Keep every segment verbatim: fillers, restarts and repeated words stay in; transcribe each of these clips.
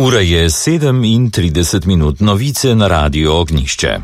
Ura je sedem in trideset minut, novice na Radiu Ognjišče.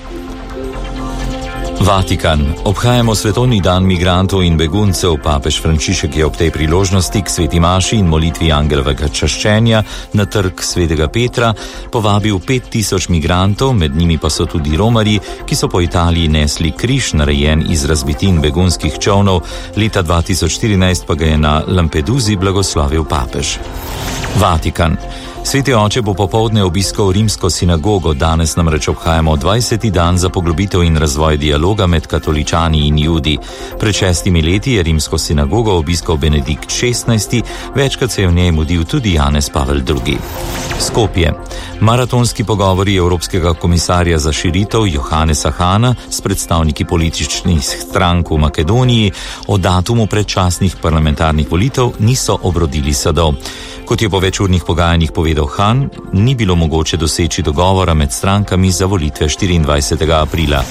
Vatikan. Obhajamo svetovni dan migrantov in beguncev. Papež Frančišek je ob tej priložnosti k sveti maši in molitvi angelovega čaščenja na trg svetega Petra povabil pet tisoč migrantov, med njimi pa so tudi romarji, ki so po Italiji nesli križ, narejen iz razbitin begunskih čolnov. Leta dva tisoč štirinajst pa ga je na Lampedusi blagoslovil papež. Vatikan. Sveti oče bo popoldne obiskal rimsko sinagogo, danes namreč obhajamo dvajseti dan za poglobitev in razvoj dialoga med katoličani in judi. Pred šestimi leti je rimsko sinagogo obiskal Benedikt šestnajsti, večkrat se je v njej mudil tudi Janez Pavel drugi. Skopje. Maratonski pogovori Evropskega komisarja za širitev Johannesa Hahna s predstavniki političnih strank v Makedoniji o datumu predčasnih parlamentarnih volitev niso obrodili sadov. Kot je po večurnih pogajanjih povedal Han, ni bilo mogoče doseči dogovora med strankami za volitve štiriindvajsetega aprila.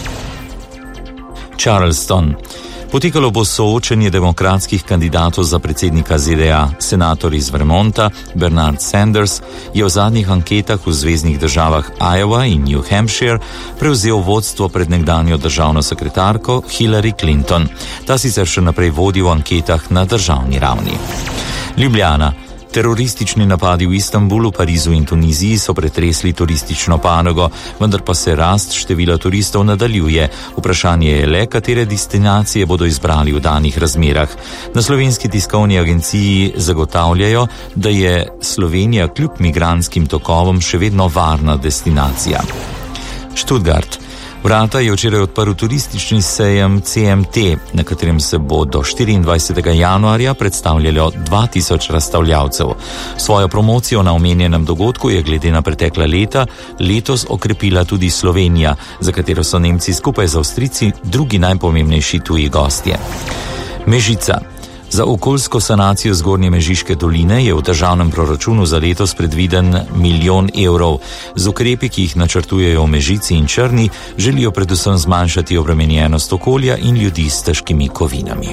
Charleston. Potekalo bo soočenje demokratskih kandidatov za predsednika Z D A. Senator iz Vermonta, Bernard Sanders, je v zadnjih anketah v zveznih državah Iowa in New Hampshire prevzel vodstvo pred nekdanjo državno sekretarko Hillary Clinton. Ta sicer še naprej vodi v anketah na državni ravni. Ljubljana. Teroristični napadi v Istanbulu, Parizu in Tuniziji so pretresli turistično panogo, vendar pa se rast števila turistov nadaljuje. Vprašanje je le, katere destinacije bodo izbrali v danih razmerah. Na slovenski tiskovni agenciji zagotavljajo, da je Slovenija kljub migrantskim tokovom še vedno varna destinacija. Stuttgart. Vrata je včeraj odprl turistični sejem C M T, na katerem se bo do štiriindvajsetega januarja predstavljalo dva tisoč razstavljavcev. Svojo promocijo na omenjenem dogodku je glede na pretekla leta letos okrepila tudi Slovenija, za katero so Nemci skupaj z Avstrijci drugi najpomembnejši tuji gostje. Mežica. Za okoljsko sanacijo Zgornje Mežiške doline je v državnem proračunu za letos predviden milijon evrov. Z ukrepi, ki jih načrtujejo v Mežici in Črni, želijo predvsem zmanjšati obremenjenost okolja in ljudi s težkimi kovinami.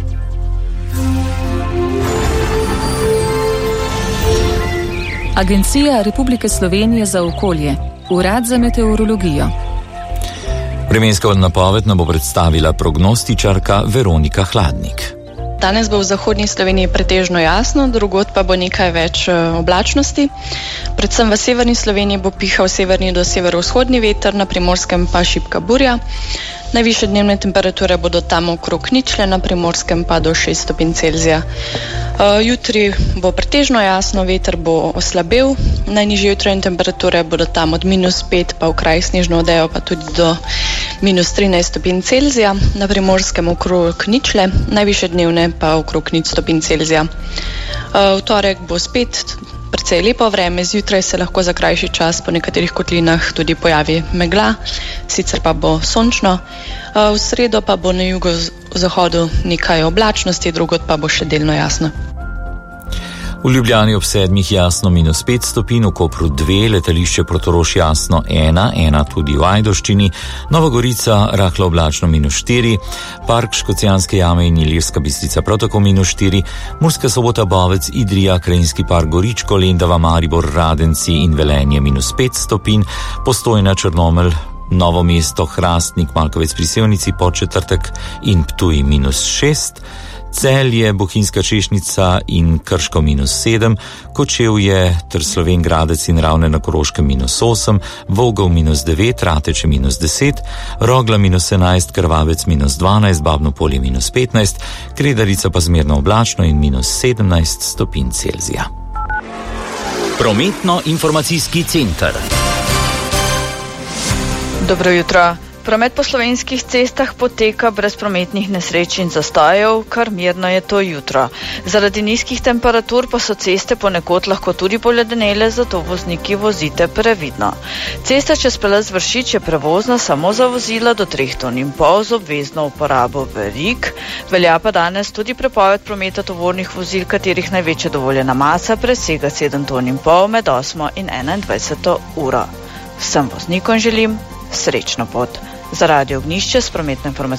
Agencija Republike Slovenije za okolje, Urad za meteorologijo. Vremensko napoved nam bo predstavila prognostičarka Veronika Hladnik. Danes bo v zahodnji Sloveniji pretežno jasno, drugod pa bo nekaj več oblačnosti. Predvsem v severni Sloveniji bo pihal severni do severovzhodni veter, na Primorskem pa šibka burja. Najvišje dnevne temperature bodo tam okrog ničle, na Primorskem pa do šest stopinj Celzija. Jutri bo pretežno jasno, veter bo oslabel, najnižje jutranje temperature bodo tam od minus pet pa v krajih snežno odejo pa tudi do minus trinajst stopinj Celzija, na Primorskem okrog ničle, najvišje dnevne pa okrog nič stopinj Celzija. V torek bo spet precej lepo vreme, zjutraj se lahko za krajši čas po nekaterih kotlinah tudi pojavi megla, sicer pa bo sončno. V sredo pa bo na jugozahodu nekaj oblačnosti, drugod pa bo še delno jasno. V Ljubljani ob sedmih jasno minus pet stopinj, v Kopru dve, letališče Portorož jasno ena, ena tudi v Ajdovščini, Nova Gorica rahlo oblačno minus štiri, Park Škocjanske jame in Ilirska Bistrica prav tako minus štiri, Murska Sobota, Bovec, Idrija, Krajinski park Goričko, Lendava, Maribor, Radenci in Velenje minus pet stopinj, Postojna, Črnomelj, Novo mesto, Hrastnik, Malkovec pri Sevnici, Podčetrtek in Ptuj minus šest, Celje, Bohinjska Češnica in Krško minus sedem, Kočevje ter Slovenj Gradec in Ravne na Koroškem minus osem, Vogel minus devet, Rateče minus deset, Rogla minus enajst, Krvavec minus dvanajst, Babno Polje minus petnajst, Kredarica pa zmerno oblačno in minus sedemnajst stopinj Celzija. Prometno-informacijski center. Dobro jutro. Promet po slovenskih cestah poteka brez prometnih nesreč in zastojev, kar mirno je to jutro. Zaradi nizkih temperatur pa so ceste ponekod lahko tudi poledenele, zato vozniki vozite previdno. Cesta čez Pelez Vršič je prevozna samo za vozila do treh ton in pol z obvezno uporabo verig. Velja pa danes tudi prepoved prometa tovornih vozil, katerih največja dovoljena masa presega sedem ton in pol med osmo in enaindvajseto uro. Vsem voznikom želim srečno pot. Za Radio Ognjišče s prometno informacijo